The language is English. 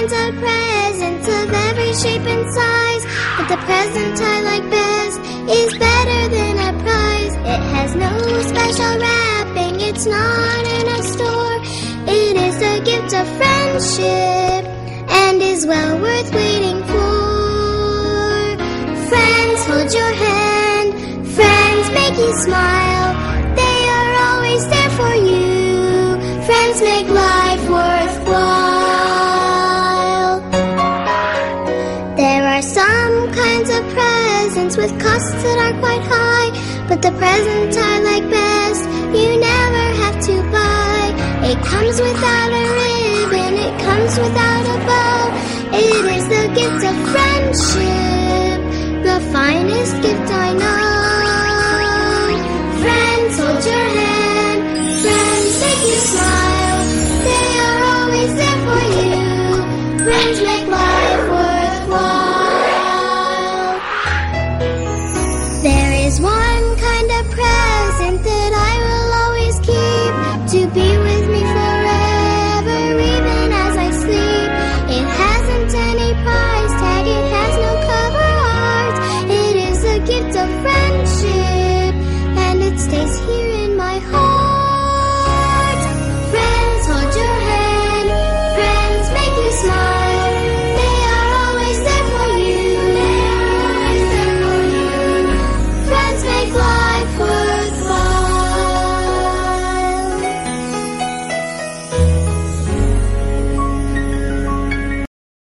kinds of presents of every shape and size, but the present I like best is better than a prize. It has no special wrapping, it's not in a store. It is a gift of friendship and is well worth waiting for. Friends hold your hand, friends make you smile. They are always there for you. Friends make life worthwhile. There are some kinds of presents with costs that are quite high, but the present I like best you never have to buy. It comes without a ribbon, it comes without a bow. It is the gift of friendship, the finest gift I know.